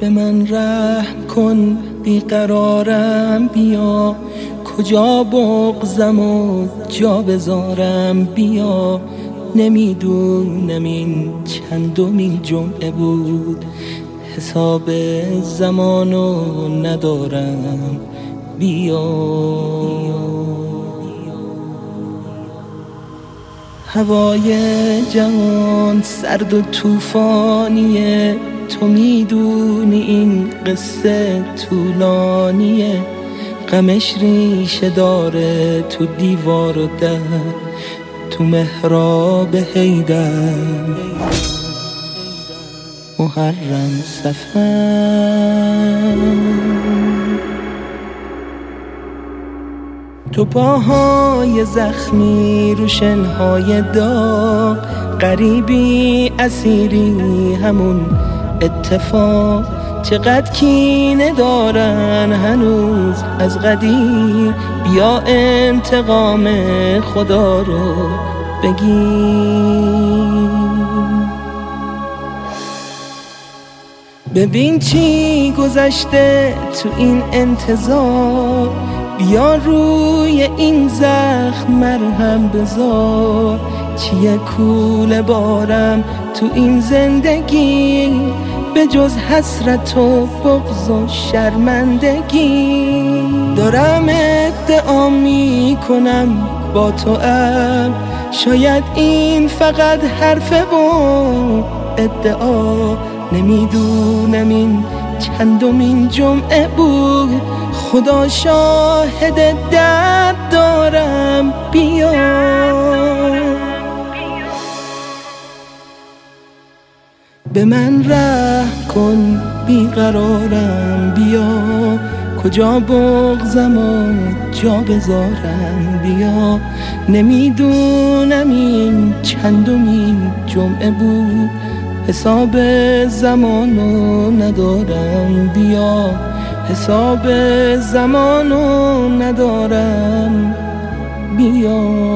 به من رحم کن بیقرارم بیا، کجا بغضم و جا بذارم بیا. نمیدونم این چندمین جمعه بود، حساب زمانو ندارم بیا. هوای جهان سرد و طوفانیه، تو میدونی این قصه طولانیه. غمش ریشه داره تو دیوار و در، تو محراب حیدر، محرم صفر. تو پاهای زخمی رو شنهای داغ، غریبی اسیری همون اتفاق. چقدر کینه دارن هنوز از قدیم، بیا انتقام خدا رو بگیر. ببین چی گذشته تو این انتظار، بیا روی این زخم مرهم بذار. چیه کوله بارم تو این زندگی، به جز حسرت و بغض و شرمندگی. دارم ادعا میکنم با تو شاید این فقط حرفه و ادعا. نمیدونم این چندمین جمعه بود، خدا شاهد درد دارم بیا. به من رحم کن بیقرارم بیا، کجا بغضم و جا بذارم بیا. نمیدونم این چندمین جمعه بود، حساب زمانو ندارم بیا. حساب زمانو ندارم بیا.